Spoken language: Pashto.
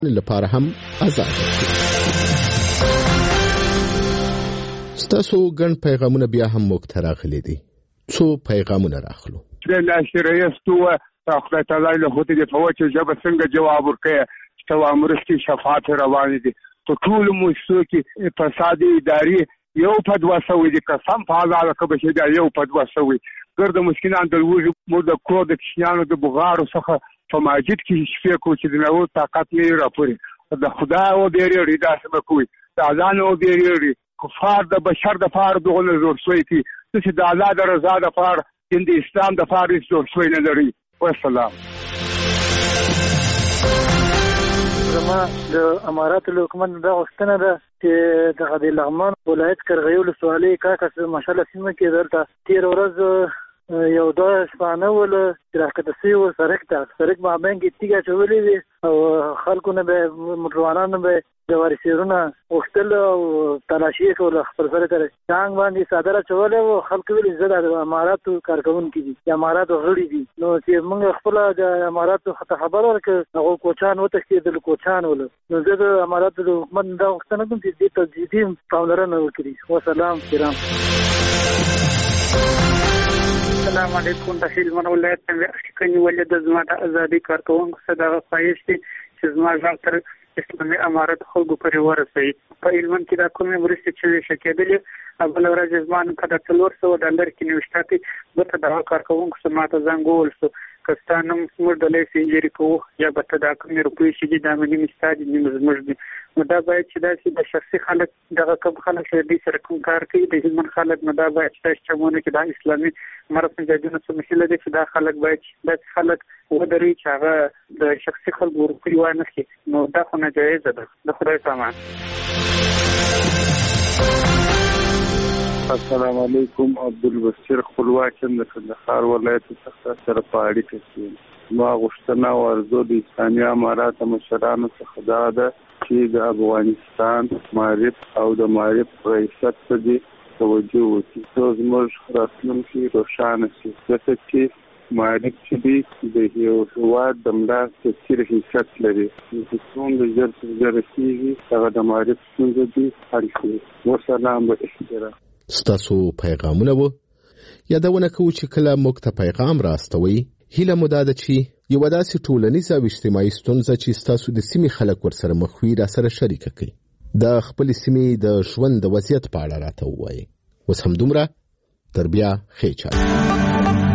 لپاره هم آزاد دي. ستاسو ګڼ پیغامونه بیا هم موږ ته راغلي دي. څو پیغامونه راخلو. د ناشر رئیس تو خدای تعالی له هوته د فوج جواب څنګه جواب ورکړي چې امرستي شفاعت روان دي. ته ټول موسسو کې فساد اداري یو په 200 دي قسم په الله کبه چې دا یو په 200 ګرد مسکینان د وجود مو د کو د کشنانو د بغارو څخه په ماجد کې شفیع کو چې د نو طاقت نه راپوري د خدا او بیرې دا سم کوي د اذان او بیرې کفار د بشر د فار دغه زور شوي کی چې د الله د رضا د فار د اسلام د فار زور شوي نه لري. والسلام. زما د امارات حکومت د غوښتنه ده چې د غدې لغمان ولایت کرغیو له سوالي کاکس ماشاءالله سیمه کې دلته 13 ورځ یو د شپانه ول راکته سی و سرک ما باندې تیګه چولې وي او خلکو نه به مروانانو به د ورسېرونه وختل او تلاشي کول خپل سره کوي څنګه باندې صادره چولې او خلکو ویل زړه د اماراتو کارکون کې دي د اماراتو غړي دي نو چې موږ خپل د اماراتو خبر ورکړ هغه کوچان وته چې د کوچان ول نو زه د اماراتو حکومت دا وختنه کوم چې د تجدید پاملرنه وکړي. والسلام کرام. السلام علیکم. د هلمند ولایت څنګه کني ولې د زما د ازادي کارکونکو صداقت پایشتي چې زما ځان تر اسلامي امارات خلکو پرې ورسوي. په هلمند کې دا کومې مرستې چې شکېدلې اول ورځ زمان کده $300 کې نوښتاتي بته د کارکونکو سماته زنګول سو کستانم موږ د لیسې یریکو یا بته دا کومې روپې چې د امني مستادي نیمزمږ دي نو دا باید چې دا د شخصي خلک دغه کوم خلک دې سره کوم کار کوي د هلمند خلک نو دا باید چې چمونه کې د اسلامي مرسته جديونه څه مسله دي چې دا خلک باید د خلک ودرې چې هغه د شخصي خلکو روپې وانه شي نو دا خو نه جایز ده. د خدای پامان. السلام علیکم. عبدالبصیر خپلواکم د کندهار ولایت څخه سره پاړی کوي. ما غوښتنه ورزو د اسلامي امارات مشرانو څخه دا ده چې د افغانستان معرف او د معرف ریاست ته دي توجه وکړي. زموږ راتلونکي روښانه شي. ځکه چې معرف چې دی د یو هېواد د ملا تفسیر حیثیت لري. چې څومره ژر کېږي هغه د معرف ستونزه دي حل کړي. والسلام و احترام. ستاسو پیغامونه وو یادونه کوو چې کله موږ ته پیغام راستوي هیله مو ده چې یو داسې ټولنیزه او اجتماعي ستونزه چې ستاسو د سیمې خلک ورسره مخ وي را سره شریک کړي د خپل سیمې د ژوند د وضعیت په اړه راته ووایي. اوس هم دومره تر بیا ښه چل.